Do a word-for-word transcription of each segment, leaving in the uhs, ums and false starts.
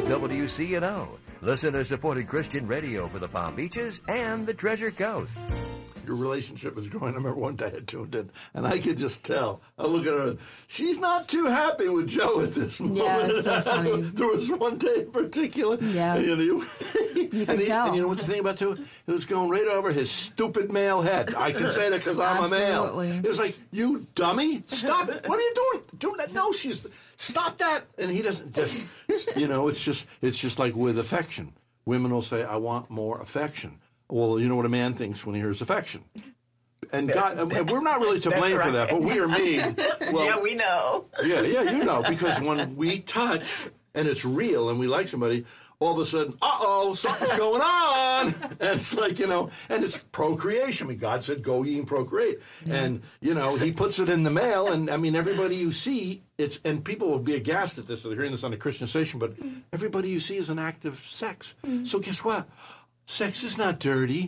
W C N O, listener-supported Christian radio for the Palm Beaches and the Treasure Coast. Your relationship is growing. I remember one day I tuned in, and I could just tell. I look at her, she's not too happy with Joe at this moment. Yeah, it's so funny. There was one day in particular. Yeah. And, you know, you can and, he, tell. and you know what the thing about too? It was going right over his stupid male head. I can say that because I'm Absolutely. a male. It was like, you dummy, stop it. What are you doing? Doing that? No, she's, stop that. And he doesn't just, you know, it's just, it's just like with affection. Women will say, I want more affection. Well, you know what a man thinks when he hears affection. And God, and we're not really to blame right. for that, but we are me. Well, yeah, we know. Yeah, yeah, you know, because when we touch and it's real and we like somebody, all of a sudden, uh-oh, something's going on. And it's like, you know, and it's procreation. I mean, God said, go ye and procreate. Yeah. And, you know, he puts it in the mail, and, I mean, everybody you see, it's, and people will be aghast at this, they're hearing this on a Christian station, but everybody you see is an act of sex. So guess what? Sex is not dirty.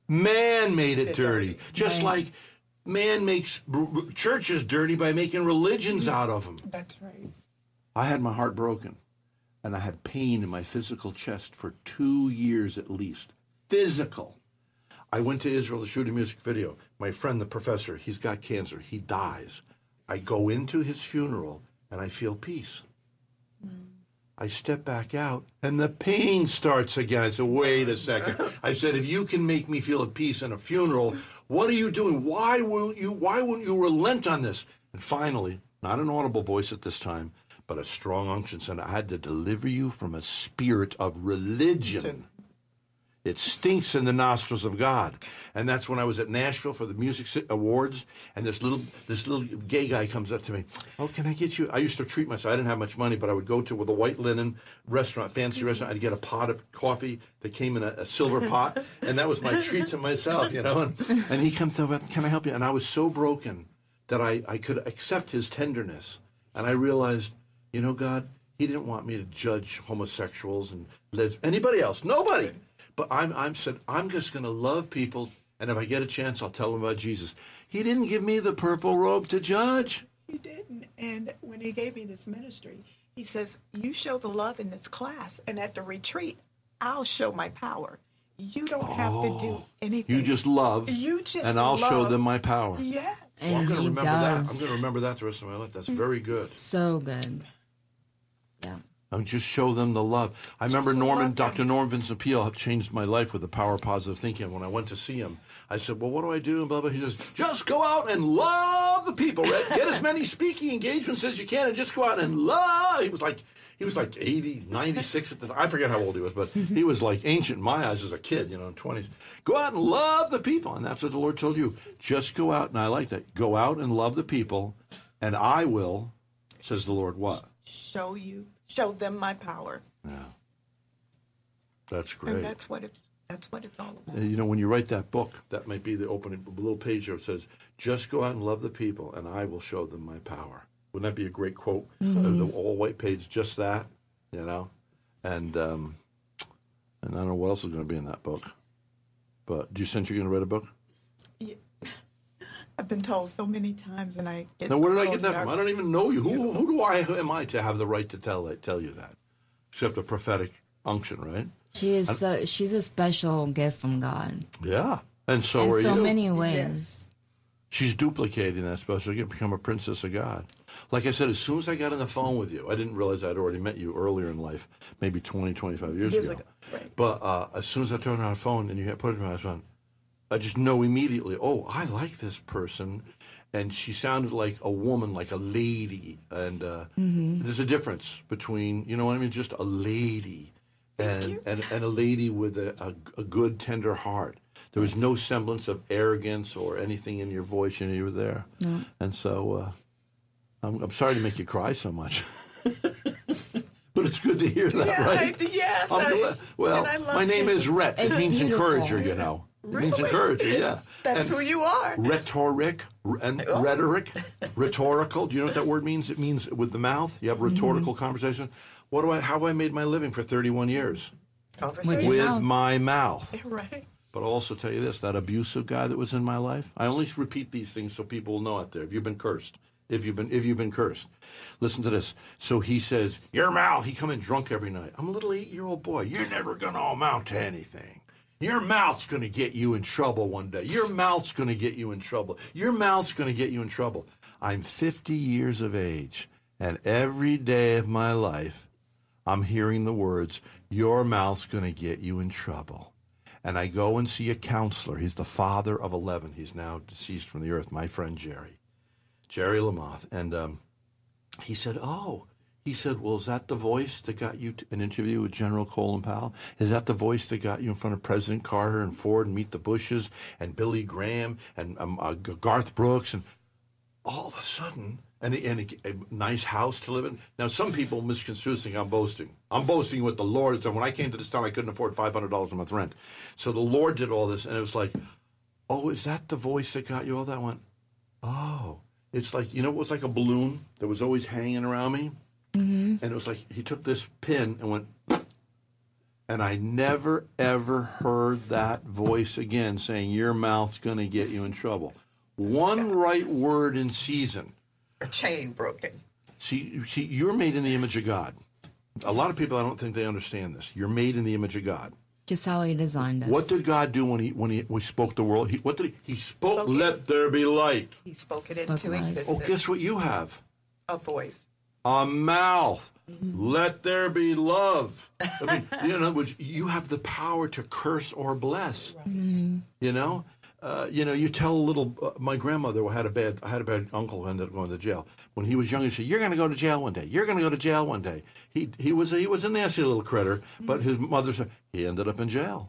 Man made it dirty. Just right. like man makes r- r- churches dirty by making religions out of them. That's right. I had my heart broken, and I had pain in my physical chest for two years at least. Physical. I went to Israel to shoot a music video. My friend, the professor, he's got cancer. He dies. I go into his funeral, and I feel peace. Mm. I step back out, and the pain starts again. I said, wait a second. I said, if you can make me feel at peace in a funeral, what are you doing? Why won't you, why wouldn't you relent on this? And finally, not an audible voice at this time, but a strong unction said, I had to deliver you from a spirit of religion. It stinks in the nostrils of God. And that's when I was at Nashville for the Music Awards, and this little this little gay guy comes up to me. Oh, can I get you? I used to treat myself. I didn't have much money, but I would go to with a white linen restaurant, fancy restaurant. I'd get a pot of coffee that came in a, a silver pot, and that was my treat to myself, you know. And, and he comes over, can I help you? And I was so broken that I, I could accept his tenderness. And I realized, you know, God, he didn't want me to judge homosexuals and lesbians, anybody else, nobody. But I'm, I'm said, I'm just going to love people, and if I get a chance, I'll tell them about Jesus. He didn't give me the purple robe to judge. He didn't. And when he gave me this ministry, he says, you show the love in this class, and at the retreat, I'll show my power. You don't oh, have to do anything. You just love, you just and I'll love. show them my power. Yes. And well, I'm going to he remember does. that. I'm going to remember that the rest of my life. That's very good. So good. Yeah. And just show them the love. I Just remember Norman, love them. Doctor Norman Vincent Peale changed my life with the power of positive thinking. When I went to see him, I said, well, what do I do? And blah, blah. He says, just go out and love the people. Right? Get as many speaking engagements as you can and just go out and love. He was like, he was like eighty, ninety-six at the time. I forget how old he was, but he was like ancient in my eyes as a kid, you know, in twenties. Go out and love the people. And that's what the Lord told you. Just go out, and I like that. Go out and love the people, and I will, says the Lord, what? Show you, show them my power. Yeah. That's great. And that's what it's, that's what it's all about. And, you know, when you write that book, that might be the opening little page where it says, just go out and love the people, and I will show them my power. Wouldn't that be a great quote? Mm-hmm. Uh, the all-white page, just that, you know? And um, and I don't know what else is going to be in that book. But do you sense you're going to write a book? Yeah. I've been told so many times, and I get... Now, where did I so get that from? I don't even know you. Who, you. who do I, who am I to have the right to tell tell you that? Except a prophetic unction, right? She is. So, she's a special gift from God. Yeah. And so in are so you. many ways. Yes. She's duplicating that special gift, become a princess of God. Like I said, as soon as I got on the phone with you, I didn't realize I'd already met you earlier in life, maybe twenty, twenty-five years, Years ago. ago, right. But uh, as soon as I turned on the phone and you had put it in my phone, I just know immediately, oh, I like this person. And she sounded like a woman, like a lady. And uh, mm-hmm. there's a difference between, you know what I mean, just a lady and, and, and a lady with a, a, a good, tender heart. There was no semblance of arrogance or anything in your voice, you know, you were there. No. And so uh, I'm, I'm sorry to make you cry so much. But it's good to hear that, yeah, right? I, yes. I'm I, glad. Well, my name it. is Rhett. It It's means beautiful. encourager, you know. It Really? means encourager, yeah. That's and who you are. Rhetoric and Oh. rhetoric, rhetorical. Do you know what that word means? It means with the mouth. You have rhetorical mm-hmm. conversation. What do I? How have I made my living for thirty-one years? Conversation. With mouth. my mouth. Yeah, right. But I'll also tell you this, that abusive guy that was in my life, I only repeat these things so people will know out there. If you've been cursed, if you've been if you've been cursed. Listen to this. So he says, your mouth, he come in drunk every night. I'm a little eight-year-old boy. You're never going to amount to anything. Your mouth's going to get you in trouble one day. Your mouth's going to get you in trouble. Your mouth's going to get you in trouble. I'm fifty years of age, and every day of my life, I'm hearing the words, your mouth's going to get you in trouble. And I go and see a counselor. He's the father of eleven. He's now deceased from the earth, my friend Jerry, Jerry Lamoth. And um, he said, oh, he said, well, is that the voice that got you to an interview with General Colin Powell? Is that the voice that got you in front of President Carter and Ford and Meet the Bushes and Billy Graham and um, uh, Garth Brooks? And all of a sudden, and, a, and a, a nice house to live in. Now, some people misconstrue this, think I'm boasting. I'm boasting with the Lord. So when I came to this town, I couldn't afford five hundred dollars a month rent. So the Lord did all this, and it was like, oh, is that the voice that got you all that? I went, oh. It's like, you know, it was like a balloon that was always hanging around me. Mm-hmm. And it was like he took this pin and went, and I never, ever heard that voice again saying, your mouth's going to get you in trouble. One right word in season. A chain broken. See, see, you're made in the image of God. A lot of people, I don't think they understand this. You're made in the image of God. Just how he designed us. What did God do when he when he, when he spoke the world? He, what did he? He spoke, spoke let it. there be light. He spoke it into spoke existence. Oh, guess what you have? A voice. A mouth. Mm-hmm. Let there be love. I mean, you know, in other words, you have the power to curse or bless. Right. Mm-hmm. You know? Uh, you know, you tell a little. Uh, my grandmother had a bad. I had a bad uncle who ended up going to jail when he was young. He said, "You're going to go to jail one day. You're going to go to jail one day." He he was a, he was a nasty little critter, mm-hmm. but his mother said he ended up in jail.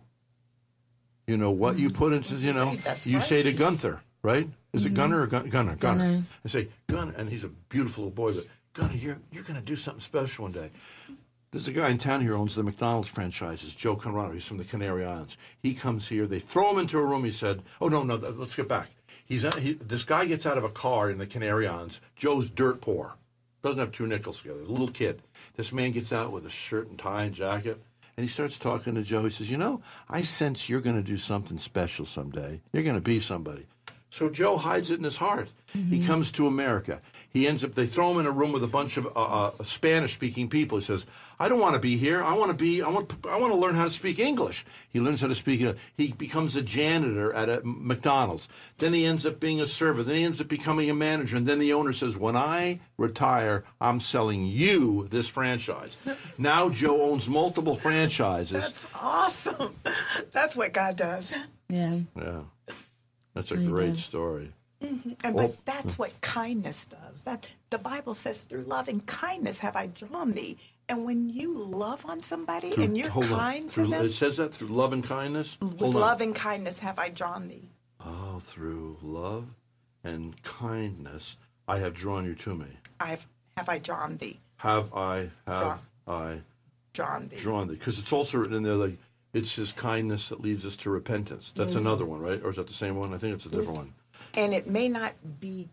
You know what mm-hmm. you put into. You know, That's you right. say to Gunther, right? Is mm-hmm. it Gunner or Gun, Gunner? Gunner. Gunner. I say Gunner, and he's a beautiful little boy, but Gunner, you're you're going to do something special one day. There's a guy in town here who owns the McDonald's franchises, Joe Conrado. He's from the Canary Islands. He comes here. They throw him into a room. He said, oh, no, no, let's get back. He's he, This guy gets out of a car in the Canary Islands. Joe's dirt poor. Doesn't have two nickels together. A little kid. This man gets out with a shirt and tie and jacket, and he starts talking to Joe. He says, you know, I sense you're going to do something special someday. You're going to be somebody. So Joe hides it in his heart. Mm-hmm. He comes to America. He ends up, they throw him in a room with a bunch of uh, uh, Spanish-speaking people. He says, I don't want to be here. I want to be, I want, I want to learn how to speak English. He learns how to speak, uh, he becomes a janitor at a McDonald's. Then he ends up being a server. Then he ends up becoming a manager. And then the owner says, when I retire, I'm selling you this franchise. Now Joe owns multiple franchises. That's awesome. That's what God does. Yeah. Yeah. That's a great story. Mm-hmm. And well, but that's what kindness does. That the Bible says, through loving kindness have I drawn thee. And when you love on somebody through, and you're kind through, to them, it says that through love and kindness. With hold love on. and kindness have I drawn thee. Oh, through love and kindness I have drawn you to me. I've have I drawn thee. Have I have drawn, I drawn thee? Drawn thee, because it's also written in there like it's His kindness that leads us to repentance. That's mm-hmm. another one, right? Or is that the same one? I think it's a different one. And it may not be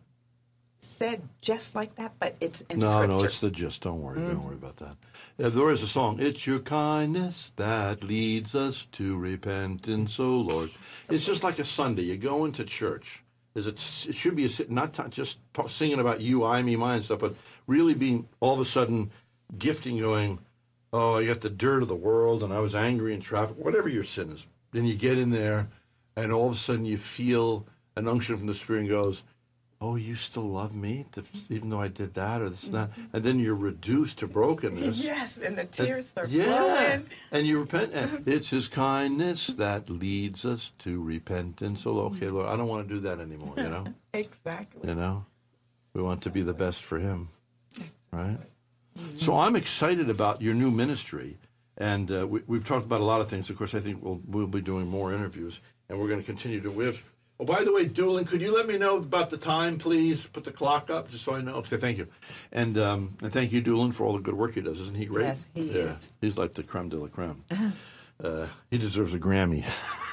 said just like that, but it's in no, Scripture. No, no, it's the gist. Don't worry. Mm. Don't worry about that. Yeah, there is a song. It's your kindness that leads us to repentance, O Lord. It's just like a Sunday. You go into church. Is it, it should be a, not t- just talk, singing about you, I, me, mine stuff, but really being all of a sudden gifting, going, oh, I got the dirt of the world, and I was angry in traffic, whatever your sin is. Then you get in there, and all of a sudden you feel an unction from the Spirit and goes, oh, you still love me, even though I did that or this and that. And then you're reduced to brokenness. Yes, and the tears and, are yeah, flowing. And you repent. And it's His kindness that leads us to repentance. So, okay, Lord, I don't want to do that anymore, you know? Exactly. You know? We want to be the best for Him, right? Mm-hmm. So I'm excited about your new ministry. And uh, we, we've talked about a lot of things. Of course, I think we'll, we'll be doing more interviews. And we're going to continue to... We have, oh, by the way, Doolin, could you let me know about the time, please? Put the clock up just so I know. Okay, thank you. And um, and thank you, Doolin, for all the good work he does. Isn't he great? Yes, he yeah, is. He's like the creme de la creme. Uh, he deserves a Grammy.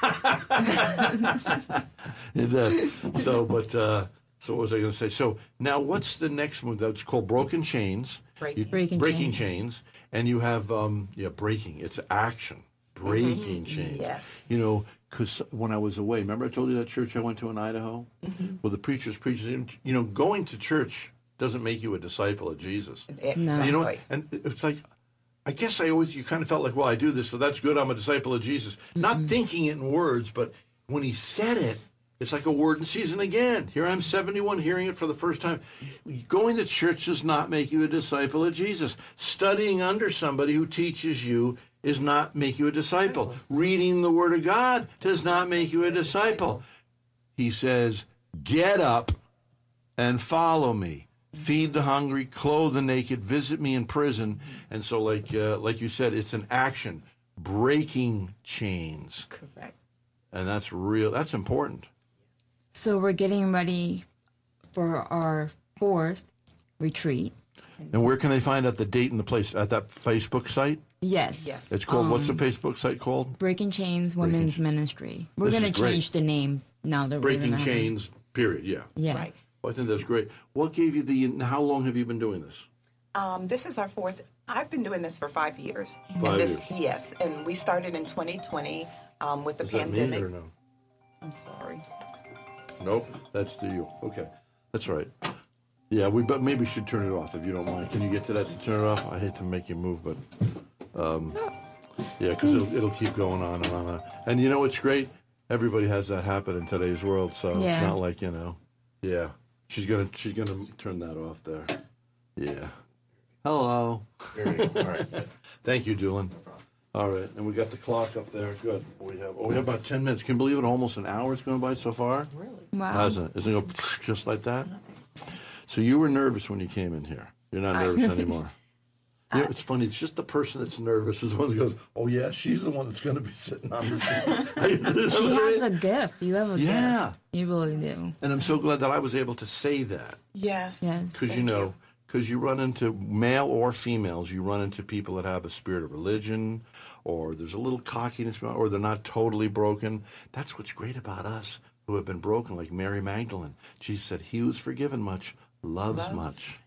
He does. So, but, uh, so what was I going to say? So now what's the next move? That's called Broken Chains. Breaking, you, breaking, breaking chains. chains. And you have, um, yeah, breaking. It's action. Breaking mm-hmm. chains. Yes. You know, because when I was away, remember I told you that church I went to in Idaho? Mm-hmm. Well, the preachers preached, you know, going to church doesn't make you a disciple of Jesus. No. You know, and it's like, I guess I always, you kind of felt like, well, I do this, so that's good, I'm a disciple of Jesus. Mm-hmm. Not thinking it in words, but when he said it, it's like a word in season again. Here I'm seventy-one, hearing it for the first time. Going to church does not make you a disciple of Jesus. Studying under somebody who teaches you does not make you a disciple. Reading the Word of God does not make you a disciple. He says, get up and follow me. Feed the hungry, clothe the naked, visit me in prison. And so, like uh, like you said, it's an action, breaking chains. Correct. And that's real. That's important. So we're getting ready for our fourth retreat. And where can they find out the date and the place? At that Facebook site? Yes. Yes. It's called, Um, what's the Facebook site called? Breaking Chains Women's Ministry. We're This going is to great. change the name now that Breaking we're gonna have- Chains, period, yeah. Yeah. Right. Well, I think that's great. What gave you the, how long have you been doing this? Um, this is our fourth. I've been doing this for five years. Five and this, years. Yes, and we started in twenty twenty um, with the Is that pandemic. me or no? I'm sorry. Nope, that's the you. Okay, that's all right. Yeah, we but maybe should turn it off if you don't mind. Can you get to that to turn it off? I hate to make you move, but um, yeah, because it'll, it'll keep going on and on. And you know what's great? Everybody has that happen in today's world, so Yeah. it's not like, you know. Yeah, she's gonna she's gonna turn that off there. Yeah. Hello. There you go. All right. Thank you, Doolin. All right, and we got the clock up there. Good. We have oh, we have about ten minutes. Can you believe it? Almost an hour's going by so far. Really? Wow. Hasn't it? Isn't it go just like that? So you were nervous when you came in here. You're not nervous anymore. You know, it's funny. It's just the person that's nervous is the one that goes, "Oh yeah, she's the one that's going to be sitting on the seat." She has a gift. You have a Yeah. gift. You really do. And I'm so glad that I was able to say that. Yes. Yes. Because you know, because you run into male or females, you run into people that have a spirit of religion, or there's a little cockiness, or they're not totally broken. That's what's great about us who have been broken, like Mary Magdalene. Jesus said, "He who's forgiven much loves, Loves much."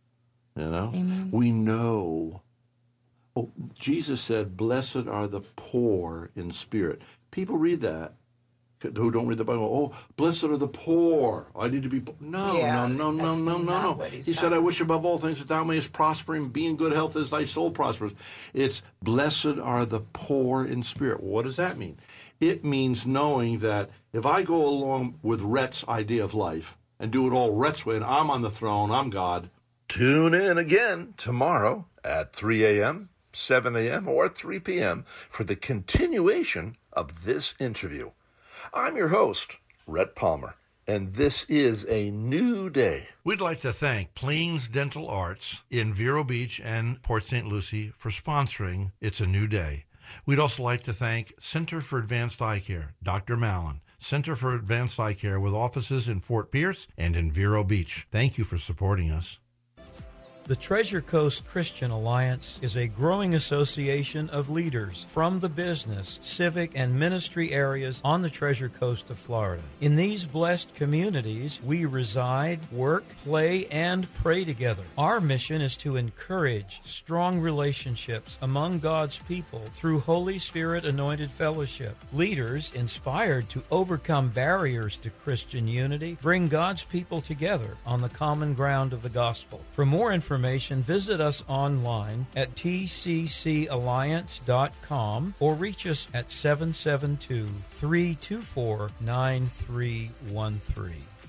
You know, Amen. we know. Oh, Jesus said, "Blessed are the poor in spirit." People read that who don't read the Bible. Oh, blessed are the poor. I need to be. Po-. No, Yeah, no, no, no, that's no, no, not no. what he's He said, talking "I wish above all things that thou mayest prosper and be in good health as thy soul prospers." It's blessed are the poor in spirit. What does that mean? It means knowing that if I go along with Rhett's idea of life and do it all Rhett's way, and I'm on the throne, I'm God. Tune in again tomorrow at three a.m., seven a.m., or three p.m. for the continuation of this interview. I'm your host, Rhett Palmer, and this is a new day. We'd like to thank Plains Dental Arts in Vero Beach and Port Saint Lucie for sponsoring It's a New Day. We'd also like to thank Center for Advanced Eye Care, Doctor Mallon, Center for Advanced Eye Care with offices in Fort Pierce and in Vero Beach. Thank you for supporting us. The Treasure Coast Christian Alliance is a growing association of leaders from the business, civic, and ministry areas on the Treasure Coast of Florida. In these blessed communities, we reside, work, play, and pray together. Our mission is to encourage strong relationships among God's people through Holy Spirit-anointed fellowship. Leaders, inspired to overcome barriers to Christian unity, bring God's people together on the common ground of the gospel. For more information, Information, visit us online at t c c alliance dot com or reach us at seven seven two, three two four, nine three one three.